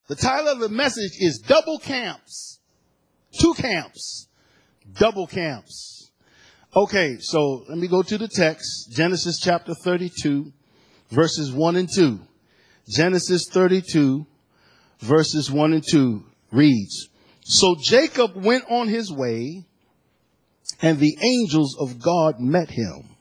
The title of the message is Double Camps. 2 camps. Double camps. Okay, so let me go to the text. Genesis chapter 32, verses 1 and 2. Genesis 32, verses 1 and 2 reads, So Jacob went on his way, and the angels of God met him.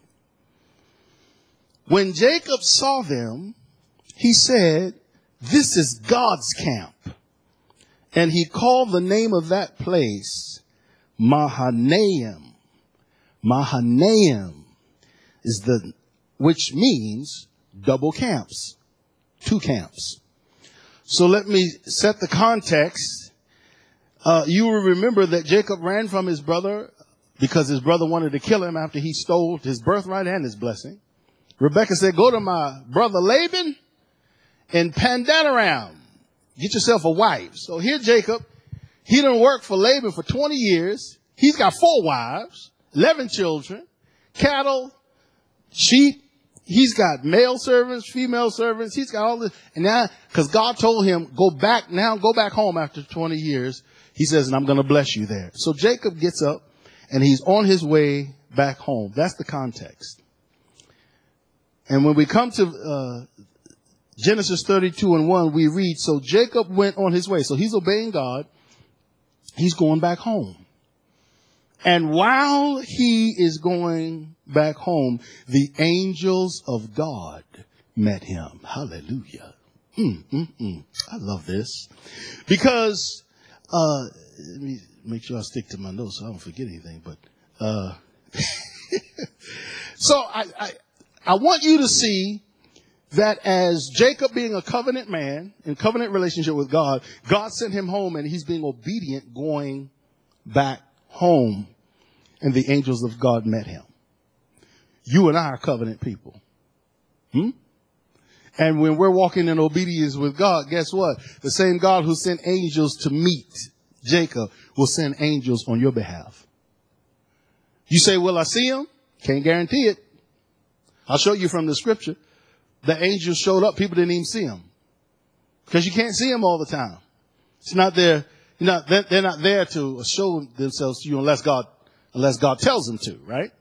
When Jacob saw them, he said, This is God's camp. And he called the name of that place Mahanaim. Mahanaim is which means double camps, 2 camps. So let me set the context. You will remember that Jacob ran from his brother because his brother wanted to kill him after he stole his birthright and his blessing. Rebekah said, Go to my brother Laban in Paddan-aram. Get yourself a wife. So here Jacob, he done worked for Laban for 20 years. He's got 4 wives, 11 children, cattle, sheep. He's got male servants, female servants. He's got all this. And now, because God told him, go back home after 20 years. He says, and I'm going to bless you there. So Jacob gets up and he's on his way back home. That's the context. And when we come to Genesis 32 and 1, we read, so Jacob went on his way. So he's obeying God. He's going back home. And while he is going back home, the angels of God met him. Hallelujah. I love this. Because, let me make sure I stick to my notes so I don't forget anything. But, so I want you to see that as Jacob being a covenant man in covenant relationship with God, God sent him home and he's being obedient going back home. And the angels of God met him. You and I are covenant people. And when we're walking in obedience with God, guess what? The same God who sent angels to meet Jacob will send angels on your behalf. You say, will I see him? Can't guarantee it. I'll show you from the scripture. The angels showed up. People didn't even see him. Because you can't see him all the time. It's not there. They're not there to show themselves to you unless God tells them to, right?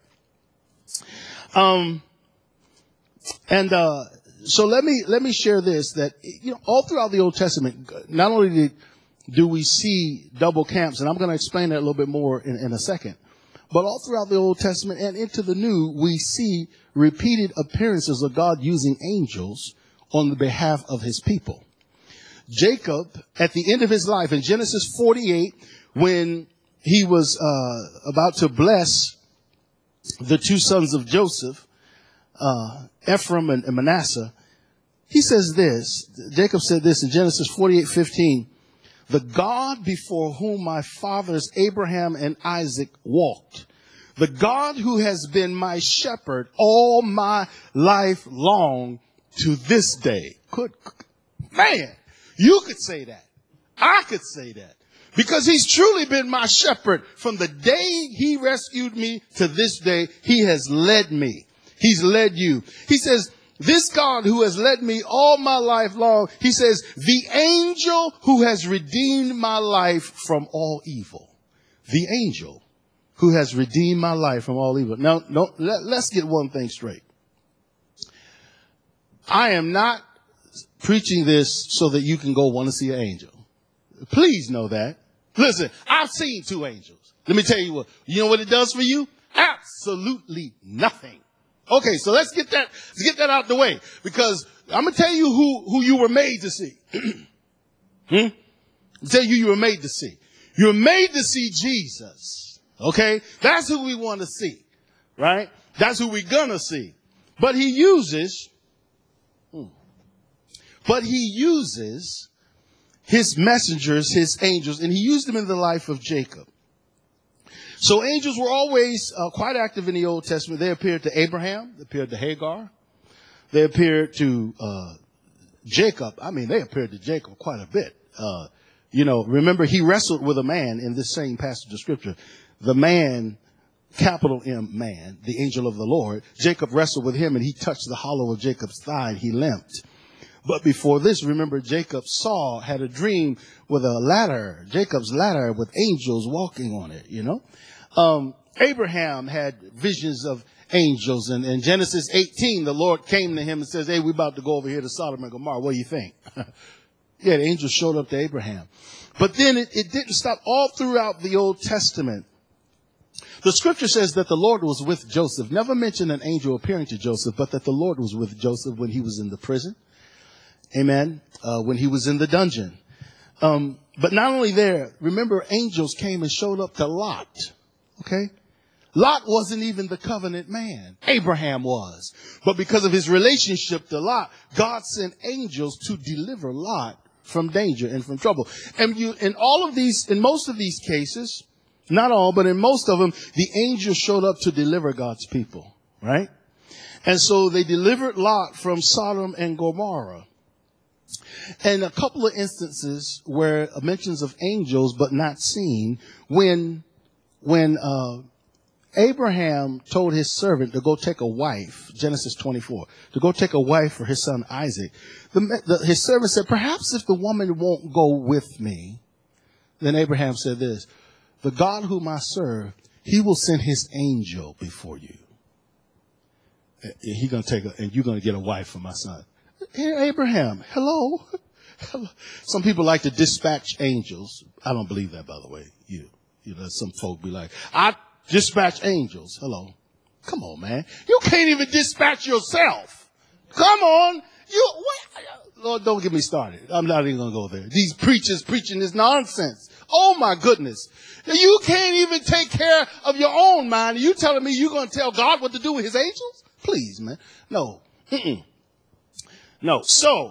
So let me share this, that, all throughout the Old Testament, not only do we see double camps, and I'm going to explain that a little bit more in a second, but all throughout the Old Testament and into the New, we see repeated appearances of God using angels on the behalf of his people. Jacob, at the end of his life, in Genesis 48, when he was about to bless the 2 sons of Joseph, Ephraim and Manasseh, he says this. Jacob said this in Genesis 48:15. The God before whom my fathers Abraham and Isaac walked, the God who has been my shepherd all my life long to this day. Man, you could say that. I could say that. Because he's truly been my shepherd from the day he rescued me to this day. He has led me. He's led you. He says, this God who has led me all my life long, he says, the angel who has redeemed my life from all evil. The angel who has redeemed my life from all evil. Now, let's get one thing straight. I am not preaching this so that you can go want to see an angel. Please know that. Listen, I've seen 2 angels. Let me tell you what. You know what it does for you? Absolutely nothing. Okay, so let's get that out the way, because I'm gonna tell you who you were made to see. I'll tell you were made to see. You're made to see Jesus. Okay, that's who we want to see, right? That's who we're gonna see. But he uses his messengers, his angels, and he used them in the life of Jacob. So angels were always quite active in the Old Testament. They appeared to Abraham. They appeared to Hagar. They appeared to Jacob. I mean, they appeared to Jacob quite a bit. Remember, he wrestled with a man in this same passage of Scripture. The man, capital M, man, the angel of the Lord. Jacob wrestled with him, and he touched the hollow of Jacob's thigh, and he limped. But before this, remember, Jacob had a dream with a ladder, Jacob's ladder with angels walking on it, you know. Abraham had visions of angels. And in Genesis 18, the Lord came to him and says, hey, we're about to go over here to Sodom and Gomorrah. What do you think? Yeah, the angels showed up to Abraham. But then it didn't stop. All throughout the Old Testament, the scripture says that the Lord was with Joseph. Never mentioned an angel appearing to Joseph, but that the Lord was with Joseph when he was in the prison. Amen. When he was in the dungeon. But not only there, remember, angels came and showed up to Lot. Okay. Lot wasn't even the covenant man. Abraham was. But because of his relationship to Lot, God sent angels to deliver Lot from danger and from trouble. And in most of these cases, not all, but in most of them, the angels showed up to deliver God's people, right? And so they delivered Lot from Sodom and Gomorrah. And a couple of instances where mentions of angels but not seen, when Abraham told his servant to go take a wife, Genesis 24, to go take a wife for his son Isaac. His servant said, perhaps if the woman won't go with me, then Abraham said this, the God whom I serve, he will send his angel before you. He's going to take and you're going to get a wife for my son. Hey, Abraham, hello. Some people like to dispatch angels. I don't believe that, by the way. You know, some folk be like, I dispatch angels. Hello. Come on, man. You can't even dispatch yourself. Come on. Lord, don't get me started. I'm not even going to go there. These preachers preaching this nonsense. Oh, my goodness. You can't even take care of your own mind. And you telling me you're going to tell God what to do with his angels? Please, man. No. No. So,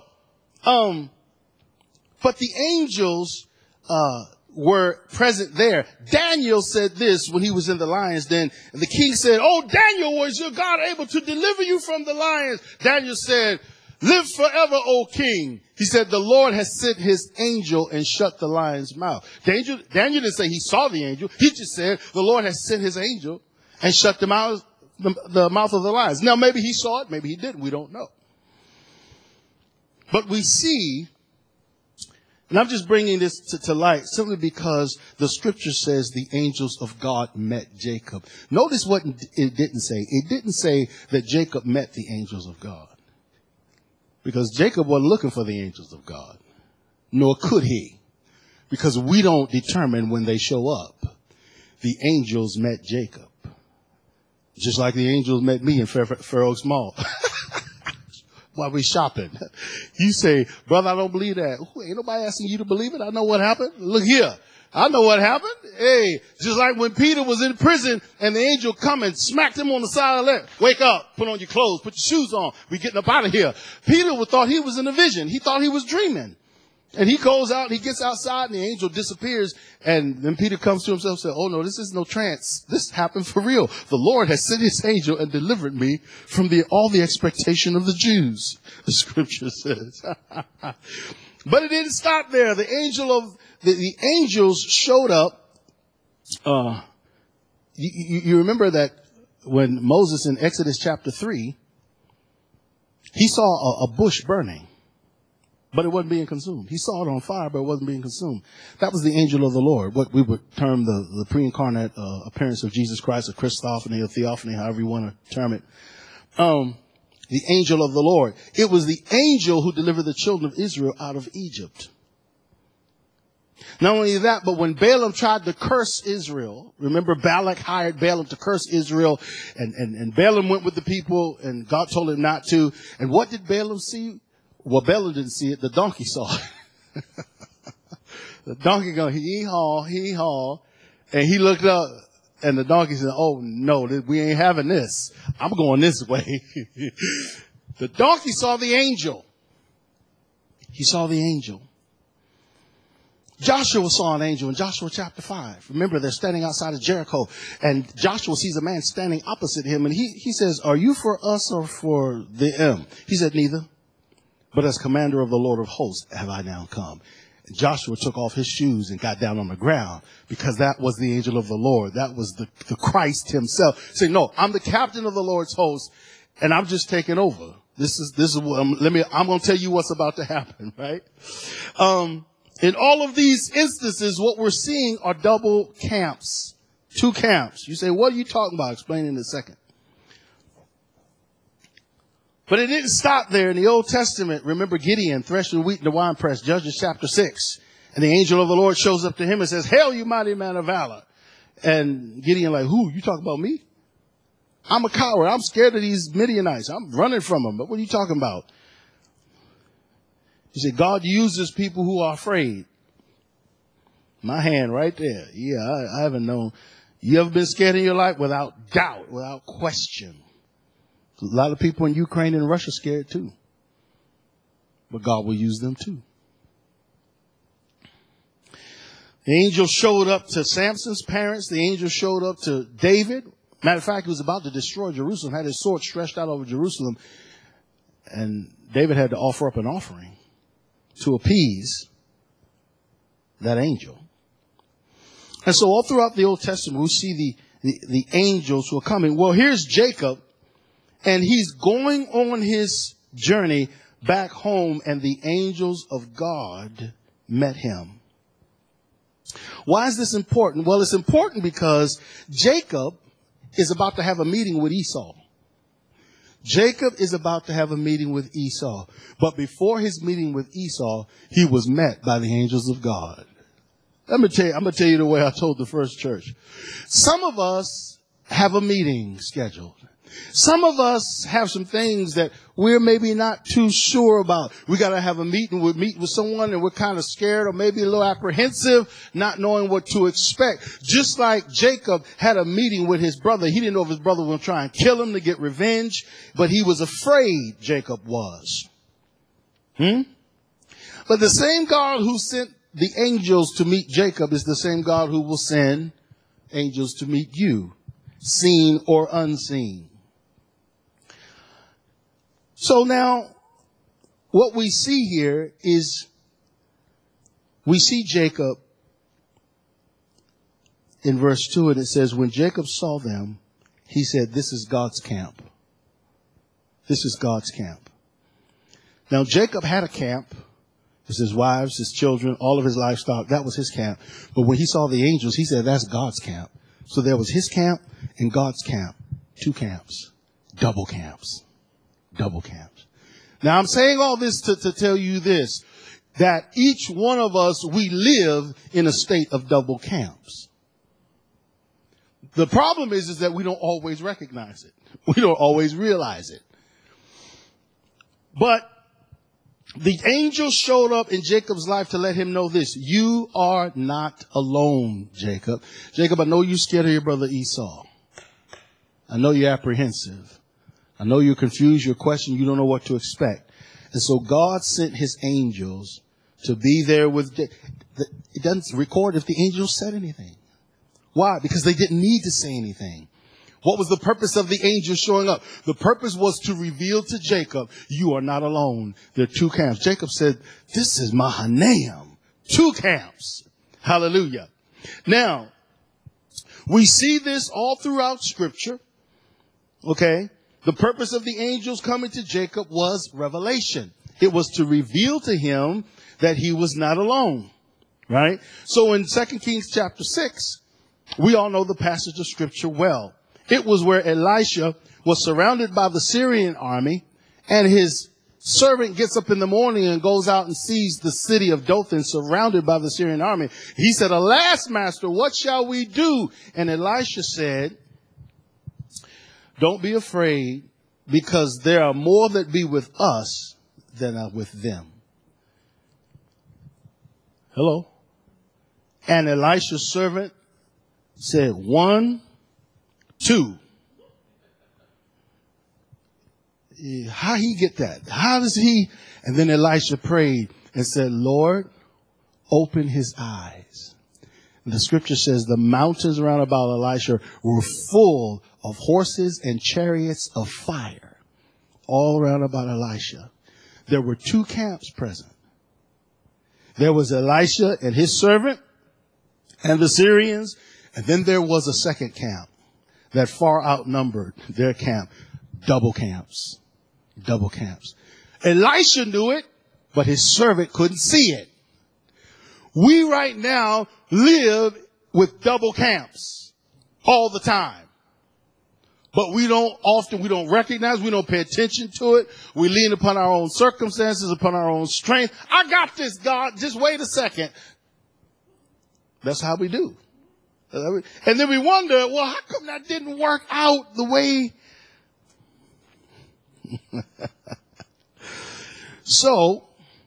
but the angels, were present there. Daniel said this when he was in the lion's den. And the king said, oh, Daniel, was your God able to deliver you from the lions? Daniel said, live forever, O king. He said, the Lord has sent his angel and shut the lion's mouth. Daniel didn't say he saw the angel. He just said the Lord has sent his angel and shut the mouth of the lions. Now, maybe he saw it. Maybe he didn't. We don't know. But we see, and I'm just bringing this to light simply because the scripture says the angels of God met Jacob. Notice what it didn't say. It didn't say that Jacob met the angels of God. Because Jacob wasn't looking for the angels of God. Nor could he. Because we don't determine when they show up. The angels met Jacob. Just like the angels met me in Fair Oaks Mall. While we shopping. You say, brother, I don't believe that. Ooh, ain't nobody asking you to believe it. I know what happened. Look here. I know what happened. Hey, just like when Peter was in prison and the angel come and smacked him on the side of the leg. Wake up, put on your clothes, put your shoes on. We're getting up out of here. Peter thought he was in a vision. He thought he was dreaming. And he goes out, he gets outside, and the angel disappears. And then Peter comes to himself and says, oh, no, this is no trance. This happened for real. The Lord has sent his angel and delivered me from all the expectation of the Jews, the scripture says. But it didn't stop there. The angels showed up. You remember that when Moses in Exodus chapter 3, he saw a bush burning. But it wasn't being consumed. He saw it on fire, but it wasn't being consumed. That was the angel of the Lord, what we would term the pre-incarnate appearance of Jesus Christ, or Christophany, or theophany, however you want to term it. The angel of the Lord. It was the angel who delivered the children of Israel out of Egypt. Not only that, but when Balaam tried to curse Israel, remember Balak hired Balaam to curse Israel, and Balaam went with the people, and God told him not to. And what did Balaam see? Well, Balaam didn't see it. The donkey saw it. The donkey going, hee-haw, hee-haw. And he looked up, and the donkey said, oh, no, we ain't having this. I'm going this way. The donkey saw the angel. He saw the angel. Joshua saw an angel in Joshua chapter 5. Remember, they're standing outside of Jericho, and Joshua sees a man standing opposite him, and he says, are you for us or for them? He said, neither. But as commander of the Lord of hosts have I now come. And Joshua took off his shoes and got down on the ground, because that was the angel of the Lord. That was the Christ himself saying, no, I'm the captain of the Lord's host, and I'm just taking over. This is what I'm going to tell you what's about to happen, right? In all of these instances, what we're seeing are double camps, two camps. You say, what are you talking about? Explain in a second. But it didn't stop there. In the Old Testament, remember Gideon threshing wheat in the winepress, Judges chapter 6. And the angel of the Lord shows up to him and says, "Hail, you mighty man of valor." And Gideon like, "Who? You talking about me? I'm a coward. I'm scared of these Midianites. I'm running from them. But what are you talking about?" He said, "God uses people who are afraid." My hand right there. Yeah, I haven't known. You ever been scared in your life? Without doubt, without question. A lot of people in Ukraine and Russia scared too. But God will use them too. The angel showed up to Samson's parents. The angel showed up to David. Matter of fact, he was about to destroy Jerusalem, had his sword stretched out over Jerusalem. And David had to offer up an offering to appease that angel. And so all throughout the Old Testament, we see the angels who are coming. Well, here's Jacob, and he's going on his journey back home, and the angels of God met him. Why is this important? Well, it's important because Jacob is about to have a meeting with Esau. Jacob is about to have a meeting with Esau. But before his meeting with Esau, he was met by the angels of God. I'm going to tell you the way I told the first church. Some of us have a meeting scheduled. Some of us have some things that we're maybe not too sure about. We got to have a meeting. We're meeting with someone and we're kind of scared or maybe a little apprehensive, not knowing what to expect. Just like Jacob had a meeting with his brother. He didn't know if his brother was going to try and kill him to get revenge, but he was afraid, Jacob was. But the same God who sent the angels to meet Jacob is the same God who will send angels to meet you, seen or unseen. So now, what we see here is we see Jacob in verse 2, and it says, when Jacob saw them, he said, "This is God's camp. This is God's camp." Now, Jacob had a camp. It was his wives, his children, all of his livestock. That was his camp. But when he saw the angels, he said, "That's God's camp." So there was his camp and God's camp. Two camps. Double camps. Double camps. Now, I'm saying all this to tell you this, that each one of us, we live in a state of double camps. The problem is that we don't always recognize it. We don't always realize it. But the angel showed up in Jacob's life to let him know this: you are not alone, Jacob. Jacob, I know you're scared of your brother Esau. I know you're apprehensive. I know you're confused, you're questioning, you don't know what to expect. And so God sent his angels to be there with Jacob. It doesn't record if the angels said anything. Why? Because they didn't need to say anything. What was the purpose of the angels showing up? The purpose was to reveal to Jacob, you are not alone. There are two camps. Jacob said, "This is Mahanaim." Two camps. Hallelujah. Now, we see this all throughout Scripture. Okay? The purpose of the angels coming to Jacob was revelation. It was to reveal to him that he was not alone. Right? So in 2 Kings chapter 6, we all know the passage of Scripture well. It was where Elisha was surrounded by the Syrian army, and his servant gets up in the morning and goes out and sees the city of Dothan surrounded by the Syrian army. He said, "Alas, master, what shall we do?" And Elisha said, "Don't be afraid, because there are more that be with us than are with them." Hello? And Elisha's servant said, 1, 2. How he get that? How does he? And then Elisha prayed and said, "Lord, open his eyes." And the scripture says the mountains around about Elisha were full of horses and chariots of fire all around about Elisha. There were two camps present. There was Elisha and his servant and the Syrians. And then there was a second camp that far outnumbered their camp. Double camps. Double camps. Elisha knew it, but his servant couldn't see it. We right now live with double camps all the time. But we don't recognize, we don't pay attention to it. We lean upon our own circumstances, upon our own strength. I got this, God. Just wait a second. That's how we do. And then we wonder, well, how come that didn't work out the way? So,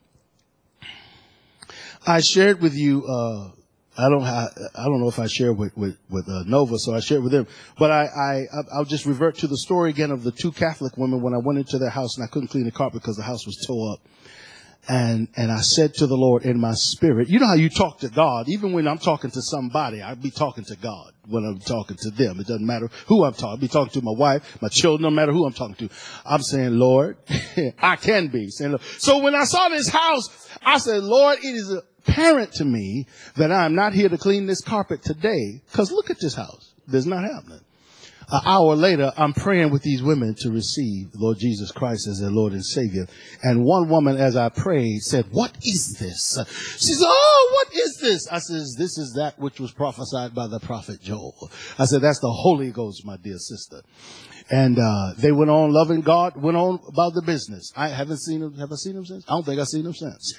I shared with you, I don't know if I shared with Nova, so I shared with them. But I'll just revert to the story again of the two Catholic women when I went into their house and I couldn't clean the carpet because the house was tore up. And I said to the Lord in my spirit, you know how you talk to God, even when I'm talking to somebody, I'd be talking to God when I'm talking to them. It doesn't matter who I'm talking. I'd be talking to my wife, my children, no matter who I'm talking to. I'm saying, Lord, I can be saying, Lord. So when I saw this house, I said, Lord, it is apparent to me that I'm not here to clean this carpet today, because look at this house. It's not happening. An hour later, I'm praying with these women to receive Lord Jesus Christ as their Lord and Savior. And one woman, as I prayed, said, what is this? She said, oh, what is this? I says, this is that which was prophesied by the prophet Joel. I said, that's the Holy Ghost, my dear sister. And they went on loving God, went on about the business. I haven't seen them. Have I seen them since? I don't think I've seen them since.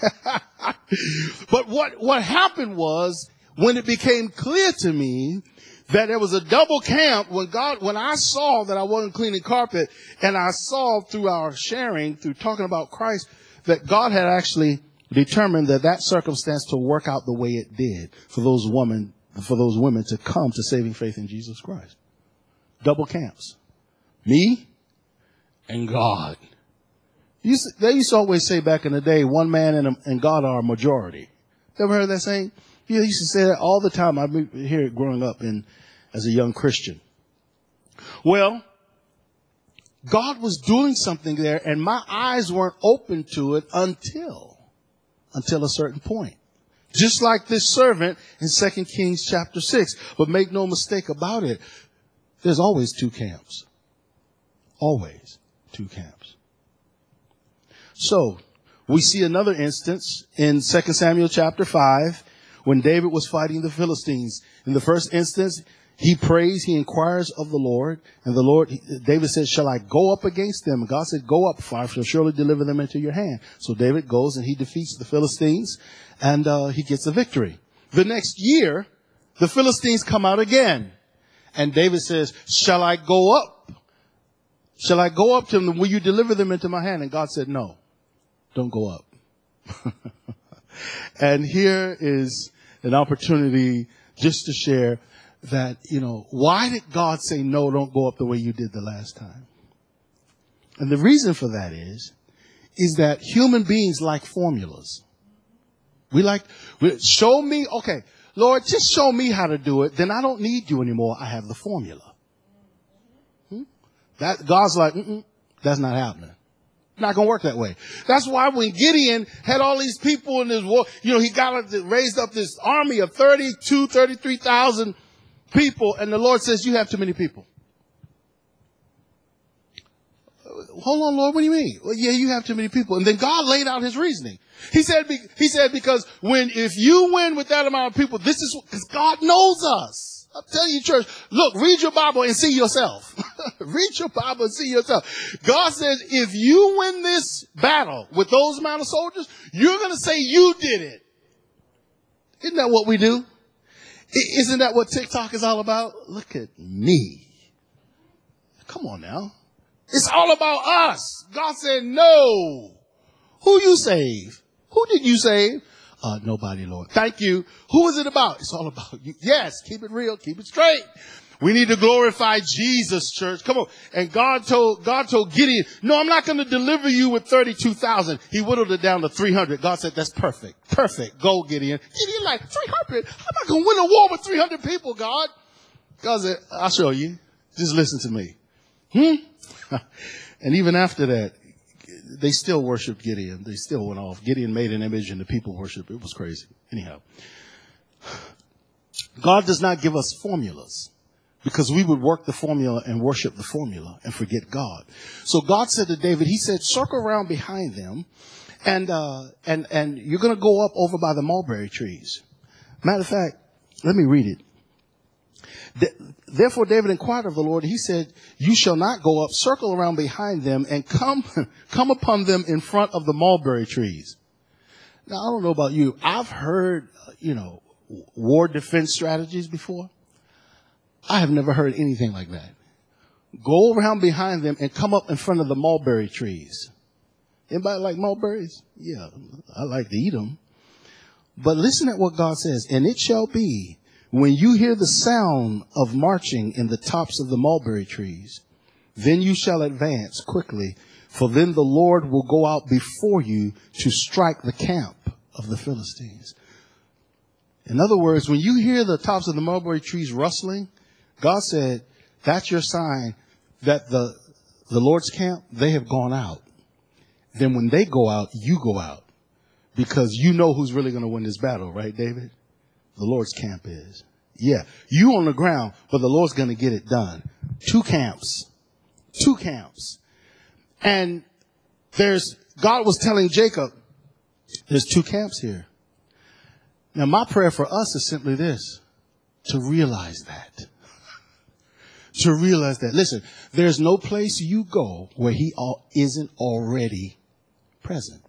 But what happened was, when it became clear to me that there was a double camp, when I saw that I wasn't cleaning carpet, and I saw through our sharing, through talking about Christ, that God had actually determined that circumstance to work out the way it did for those women to come to saving faith in Jesus Christ. Double camps. Me and God. They used to always say back in the day, one man and God are a majority. You ever heard that saying? You used to say that all the time. I hear it growing up as a young Christian. Well, God was doing something there, and my eyes weren't open to it until a certain point. Just like this servant in 2 Kings chapter 6. But make no mistake about it, there's always two camps. Always two camps. So, we see another instance in 2 Samuel chapter 5 when David was fighting the Philistines. In the first instance, he prays, he inquires of the Lord, and David says, shall I go up against them? And God said, go up, for I shall surely deliver them into your hand. So David goes and he defeats the Philistines, and he gets a victory. The next year, the Philistines come out again, and David says, shall I go up? Shall I go up to them? Will you deliver them into my hand? And God said, no, don't go up. And here is an opportunity just to share that, why did God say, no, don't go up the way you did the last time? And the reason for that is that human beings like formulas. Show me, okay, Lord, just show me how to do it. Then I don't need you anymore. I have the formula. That God's like, that's not happening. Not going to work that way. That's why when Gideon had all these people in this war, he raised up this army of 33,000 people, and the Lord says, you have too many people. Hold on, Lord, what do you mean? Well, yeah, you have too many people. And then God laid out his reasoning. He said, because if you win with that amount of people, because God knows us. I'm telling you, church, look, read your Bible and see yourself. Read your Bible and see yourself. God says, if you win this battle with those amount of soldiers, you're going to say you did it. Isn't that what we do? Isn't that what TikTok is all about? Look at me. Come on now. It's all about us. God said, no. Who you save? Who did you save? Nobody, Lord. Thank you. Who is it about? It's all about you. Yes, keep it real. Keep it straight. We need to glorify Jesus, church. Come on. And God told Gideon, no, I'm not going to deliver you with 32,000. He whittled it down to 300. God said, that's perfect. Perfect. Go, Gideon. Gideon like, 300? I'm not going to win a war with 300 people, God. God said, I'll show you. Just listen to me. And even after that, they still worshiped Gideon. They still went off. Gideon made an image and the people worshiped. It was crazy. Anyhow, God does not give us formulas. because we would work the formula and worship the formula and forget God. So God said to David, he said, circle around behind them and you're going to go up over by the mulberry trees. Matter of fact, let me read it. Therefore, David inquired of the Lord. He said, you shall not go up, circle around behind them and come upon them in front of the mulberry trees. Now, I don't know about you. I've heard, war defense strategies before. I have never heard anything like that. Go around behind them and come up in front of the mulberry trees. Anybody like mulberries? Yeah, I like to eat them. But listen at what God says. And it shall be when you hear the sound of marching in the tops of the mulberry trees, then you shall advance quickly, for then the Lord will go out before you to strike the camp of the Philistines. In other words, when you hear the tops of the mulberry trees rustling, God said, that's your sign that the Lord's camp, they have gone out. Then when they go out, you go out. Because you know who's really going to win this battle, right, David? The Lord's camp is. Yeah, you on the ground, but the Lord's going to get it done. Two camps. And God was telling Jacob, there's two camps here. Now, my prayer for us is simply this, to realize that. To realize that. Listen, there's no place you go where he isn't already present.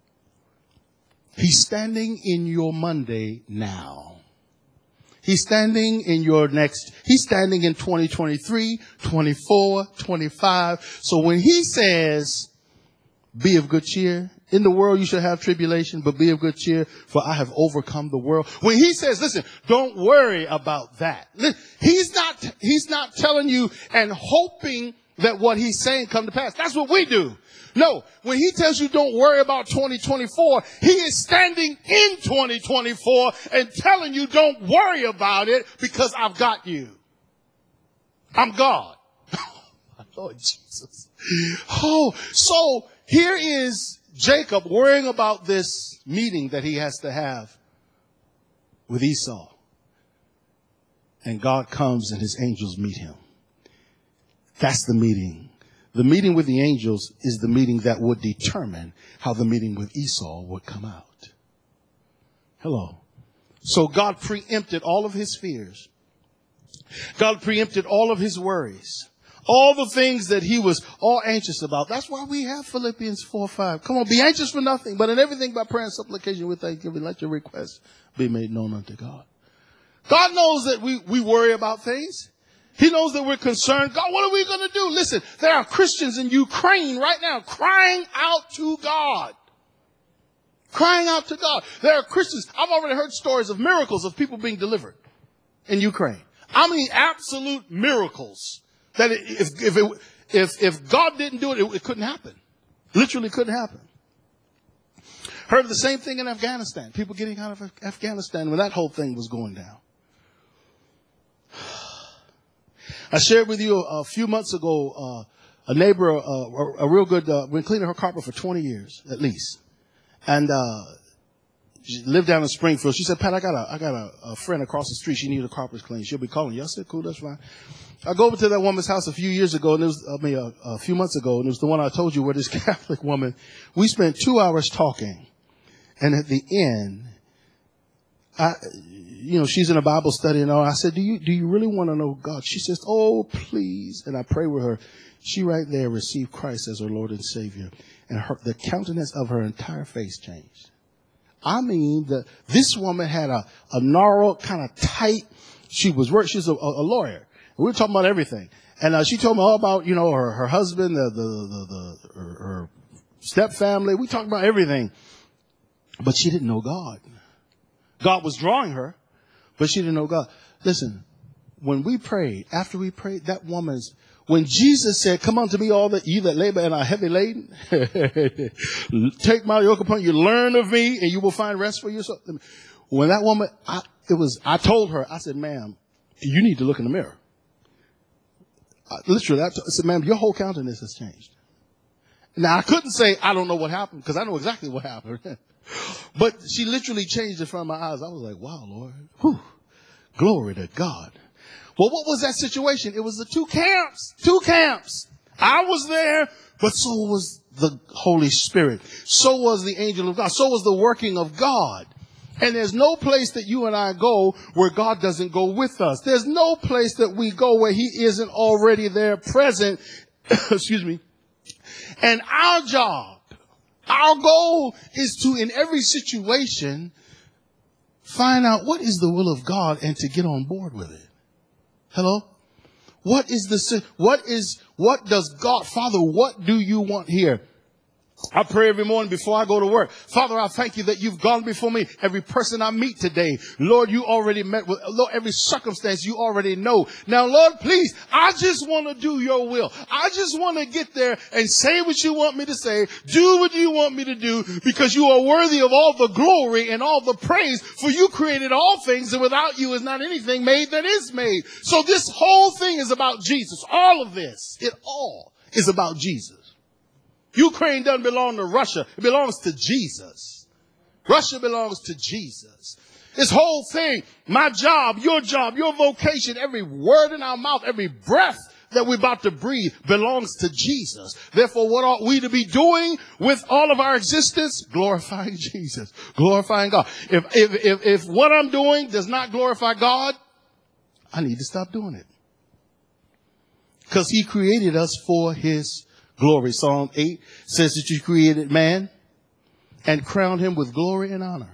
He's standing in your Monday now. He's standing in he's standing in 2023, 24, 25. So when he says, be of good cheer, in the world you shall have tribulation, but be of good cheer, for I have overcome the world. When he says, listen, don't worry about that. He's not telling you and hoping that what he's saying come to pass. That's what we do. No, when he tells you don't worry about 2024, he is standing in 2024 and telling you don't worry about it because I've got you. I'm God. My Lord Jesus. Oh, so here is Jacob worrying about this meeting that he has to have with Esau. And God comes and his angels meet him. That's the meeting. The meeting with the angels is the meeting that would determine how the meeting with Esau would come out. Hello. So God preempted all of his fears. God preempted all of his worries. All the things that he was all anxious about. That's why we have Philippians 4:5. Come on, be anxious for nothing, but in everything by prayer and supplication with thanksgiving, let your requests be made known unto God. God knows that we worry about things. He knows that we're concerned. God, what are we going to do? Listen, there are Christians in Ukraine right now crying out to God. Crying out to God. There are Christians. I've already heard stories of miracles of people being delivered in Ukraine. I mean, absolute miracles. That if God didn't do it, it couldn't happen. Literally couldn't happen. Heard the same thing in Afghanistan. People getting out of Afghanistan when that whole thing was going down. I shared with you a few months ago, a neighbor, a real good, been cleaning her carpet for 20 years at least. And, she lived down in Springfield. She said, Pat, I got a friend across the street. She needed her carpets cleaned. She'll be calling you. I said, cool, that's fine. I go over to that woman's house a few years ago, and a few months ago, and it was the one I told you where this Catholic woman, we spent 2 hours talking. And at the end, she's in a Bible study and all. I said, do you really want to know God? She says, oh, please. And I pray with her. She right there received Christ as her Lord and Savior. And the countenance of her entire face changed. I mean, this woman had a narrow, kind of tight, she's a lawyer. We were talking about everything. And she told me all about, her husband, her step family. We talked about everything. But she didn't know God. God was drawing her, but she didn't know God. Listen, when we prayed, after we prayed, when Jesus said, come unto me all that you that labor and are heavy laden, take my yoke upon you, learn of me, and you will find rest for yourself. When that woman, I told her, I said, ma'am, you need to look in the mirror. Literally, I said, ma'am, your whole countenance has changed. Now, I couldn't say, I don't know what happened, because I know exactly what happened. But she literally changed in front of my eyes. I was like, wow, Lord. Whew. Glory to God. Well, what was that situation? It was the two camps. Two camps. I was there, but so was the Holy Spirit. So was the angel of God. So was the working of God. And there's no place that you and I go where God doesn't go with us. There's no place that we go where he isn't already there present. Excuse me. And our job, our goal is to, in every situation, find out what is the will of God and to get on board with it. Hello? What does God, Father, what do you want here? I pray every morning before I go to work. Father, I thank you that you've gone before me. Every person I meet today, Lord, you already met with, Lord, every circumstance you already know. Now, Lord, please, I just want to do your will. I just want to get there and say what you want me to say, do what you want me to do, because you are worthy of all the glory and all the praise, for you created all things, and without you is not anything made that is made. So this whole thing is about Jesus. All of this, it all is about Jesus. Ukraine doesn't belong to Russia. It belongs to Jesus. Russia belongs to Jesus. This whole thing, my job, your vocation, every word in our mouth, every breath that we're about to breathe belongs to Jesus. Therefore, what ought we to be doing with all of our existence? Glorifying Jesus, glorifying God. If what I'm doing does not glorify God, I need to stop doing it. Because he created us for his glory. Psalm 8 says that you created man and crowned him with glory and honor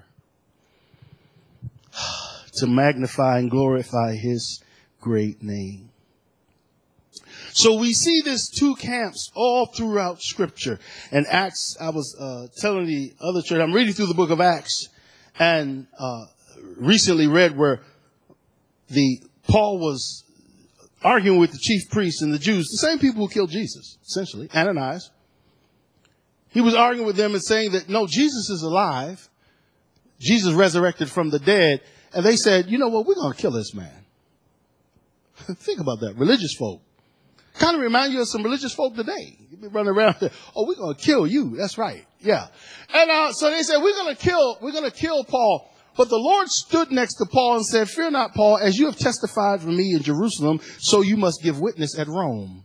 to magnify and glorify his great name. So we see this two camps all throughout Scripture. And Acts, I was telling the other church, I'm reading through the book of Acts, and recently read where Paul was arguing with the chief priests and the Jews, the same people who killed Jesus, essentially, Ananias. He was arguing with them and saying that, no, Jesus is alive. Jesus resurrected from the dead. And they said, you know what, we're going to kill this man. Think about that. Religious folk. Kind of remind you of some religious folk today. You be running around, oh, we're going to kill you. That's right. Yeah. And so they said, we're going to kill Paul. But the Lord stood next to Paul and said, fear not, Paul, as you have testified for me in Jerusalem, so you must give witness at Rome.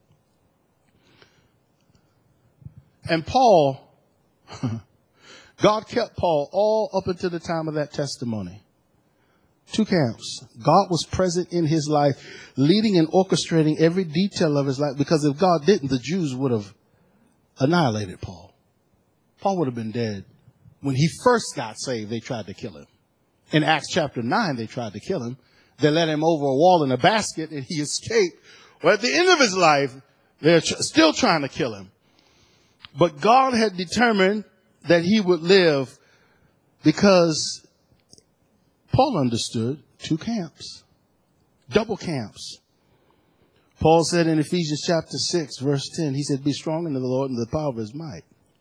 And Paul, God kept Paul all up until the time of that testimony. Two camps. God was present in his life, leading and orchestrating every detail of his life, because if God didn't, the Jews would have annihilated Paul. Paul would have been dead. When he first got saved, they tried to kill him. In Acts chapter 9, they tried to kill him. They let him over a wall in a basket and he escaped. Well, at the end of his life, they're still trying to kill him. But God had determined that he would live because Paul understood two camps, double camps. Paul said in Ephesians chapter 6, verse 10, he said, be strong in the Lord and the power of his might.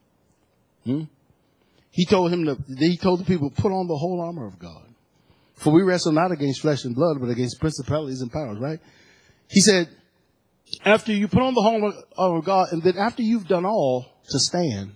He told the people, put on the whole armor of God. For we wrestle not against flesh and blood, but against principalities and powers, right? He said, after you put on the whole armor of God, and then after you've done all to stand.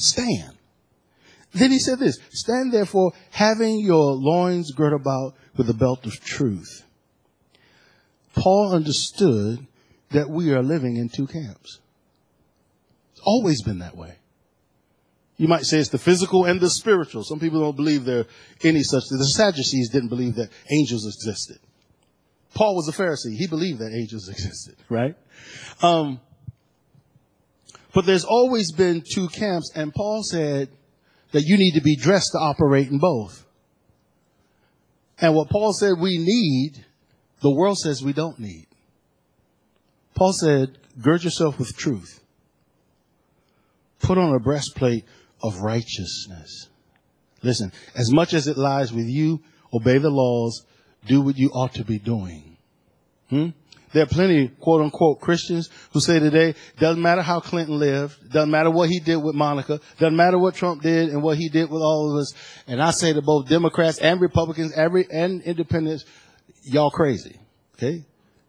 Then he said this, stand therefore, having your loins girt about with a belt of truth. Paul understood that we are living in two camps. It's always been that way. You might say it's the physical and the spiritual. Some people don't believe there any such thing. The Sadducees didn't believe that angels existed. Paul was a Pharisee. He believed that angels existed, right? But there's always been two camps. And Paul said that you need to be dressed to operate in both. And what Paul said we need, the world says we don't need. Paul said, gird yourself with truth. Put on a breastplate of righteousness. Listen, as much as it lies with you, obey the laws, do what you ought to be doing. There are plenty, quote unquote, Christians who say today, doesn't matter how Clinton lived, doesn't matter what he did with Monica, doesn't matter what Trump did and what he did with all of us. And I say to both Democrats and Republicans, and independents, y'all crazy. Okay?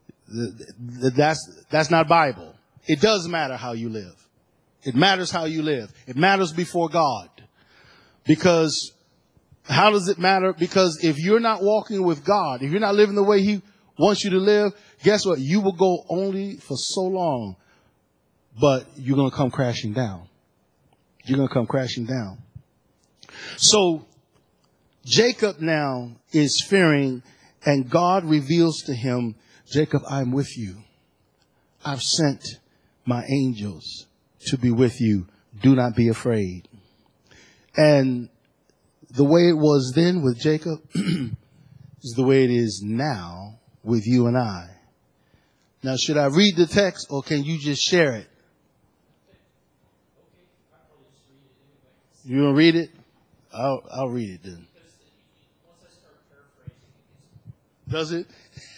That's not Bible. It does matter how you live. It matters how you live. It matters before God. Because how does it matter? Because if you're not walking with God, if you're not living the way he wants you to live, guess what? You will go only for so long, but you're going to come crashing down. You're going to come crashing down. So Jacob now is fearing, and God reveals to him, Jacob, I'm with you. I've sent my angels to be with you. Do not be afraid. And the way it was then with Jacob is the way it is now with you and I. Now, should I read the text or can you just share it? You want to read it? I'll read it then. Does it?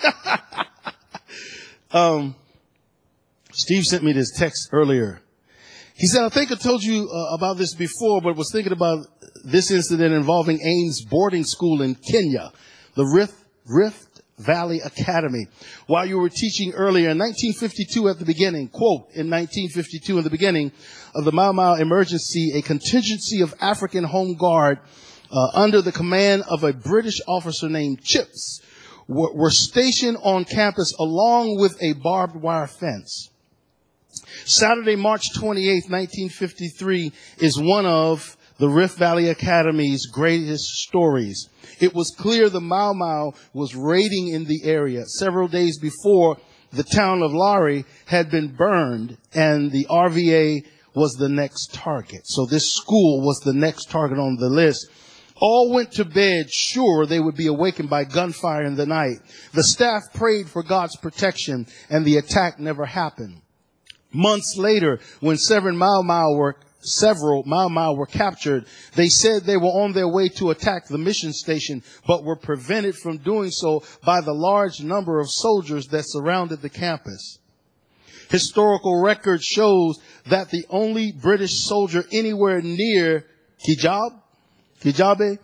Steve sent me this text earlier. He said, I think I told you about this before, but was thinking about this incident involving Ames boarding school in Kenya, the Rift Valley Academy. While you were teaching earlier in 1952 at the beginning, quote, in 1952 in the beginning of the Mau Mau emergency, a contingency of African Home Guard under the command of a British officer named Chips were stationed on campus along with a barbed wire fence. Saturday, March 28th, 1953 is one of the Rift Valley Academy's greatest stories. It was clear the Mau Mau was raiding in the area. Several days before, the town of Lari had been burned and the RVA was the next target. So this school was the next target on the list. All went to bed sure they would be awakened by gunfire in the night. The staff prayed for God's protection and the attack never happened. Months later, when several Mau Mau were captured, they said they were on their way to attack the mission station, but were prevented from doing so by the large number of soldiers that surrounded the campus. Historical record shows that the only British soldier anywhere near Kajabi,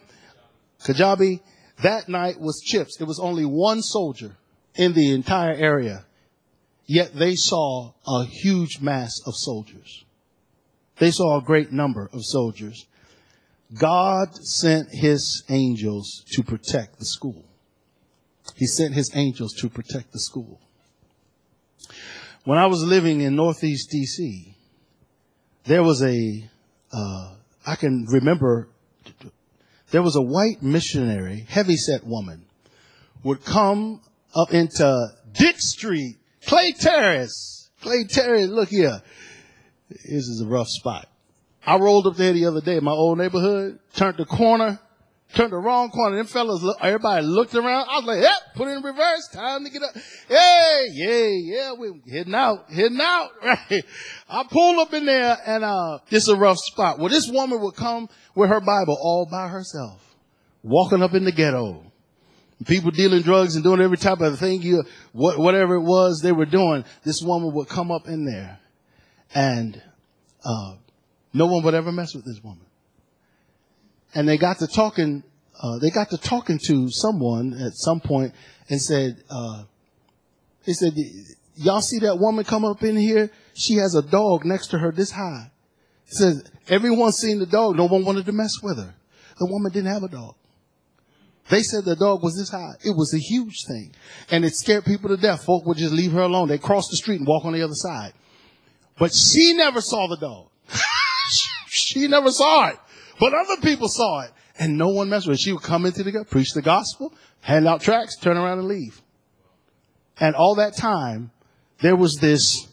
that night was Chips. It was only one soldier in the entire area. Yet they saw a huge mass of soldiers. They saw a great number of soldiers. God sent his angels to protect the school. He sent his angels to protect the school. When I was living in Northeast DC, there was I can remember, there was a white missionary, heavyset woman, would come up into Dick Street, Clay Terrace, look here. This is a rough spot. I rolled up there the other day in my old neighborhood, turned the wrong corner. Them fellas, everybody looked around. I was like, yep, put it in reverse. Time to get up. Hey, yeah, we're heading out, right? I pulled up in there and, it's a rough spot. Well, this woman would come with her Bible all by herself, walking up in the ghetto. People dealing drugs and doing every type of thing, whatever it was they were doing, this woman would come up in there and, no one would ever mess with this woman. And they got to talking to someone at some point and said, they said, y'all see that woman come up in here? She has a dog next to her this high. It says, everyone's seen the dog. No one wanted to mess with her. The woman didn't have a dog. They said the dog was this high. It was a huge thing. And it scared people to death. Folk would just leave her alone. They'd cross the street and walk on the other side. But she never saw the dog. She never saw it. But other people saw it. And no one messed with her. She would come into the ghetto, preach the gospel, hand out tracts, turn around and leave. And all that time, there was this,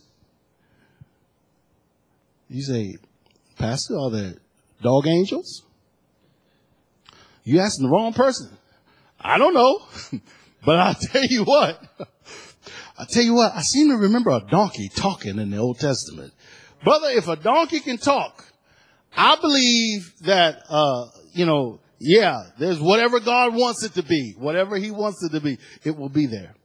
you say, Pastor, are there dog angels? You asking the wrong person. I don't know. But I'll tell you what. I seem to remember a donkey talking in the Old Testament. Brother, if a donkey can talk, I believe that, there's whatever God wants it to be. Whatever he wants it to be, it will be there.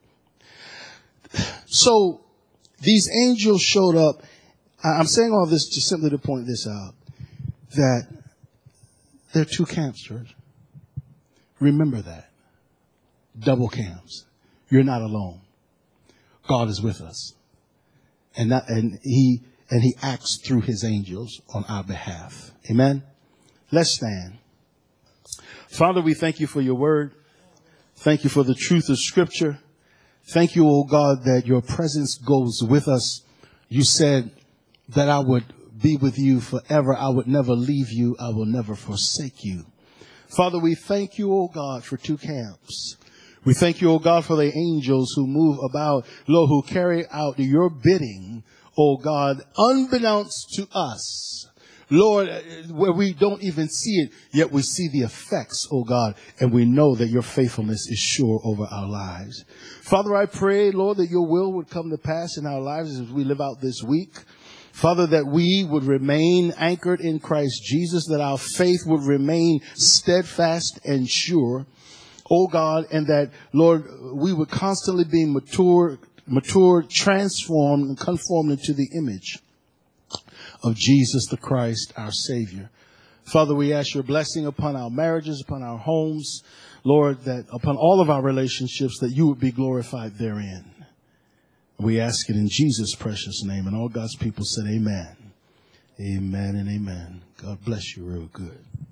So these angels showed up. I'm saying all this just simply to point this out, that there are two camps, church. Remember that. Double camps. You're not alone. God is with us. And he acts through his angels on our behalf. Amen. Let's stand. Father, we thank you for your word. Thank you for the truth of scripture. Thank you, oh God, that your presence goes with us. You said that I would be with you forever. I would never leave you. I will never forsake you. Father, we thank you, oh God, for two camps. We thank you, oh God, for the angels who move about, Lord, who carry out your bidding, oh God, unbeknownst to us. Lord, where we don't even see it, yet we see the effects, oh God, and we know that your faithfulness is sure over our lives. Father, I pray, Lord, that your will would come to pass in our lives as we live out this week. Father, that we would remain anchored in Christ Jesus, that our faith would remain steadfast and sure, oh God, and that, Lord, we would constantly be matured, transformed, and conformed into the image of Jesus the Christ, our Savior. Father, we ask your blessing upon our marriages, upon our homes, Lord, that upon all of our relationships, that you would be glorified therein. We ask it in Jesus' precious name. And all God's people said amen. Amen and amen. God bless you real good.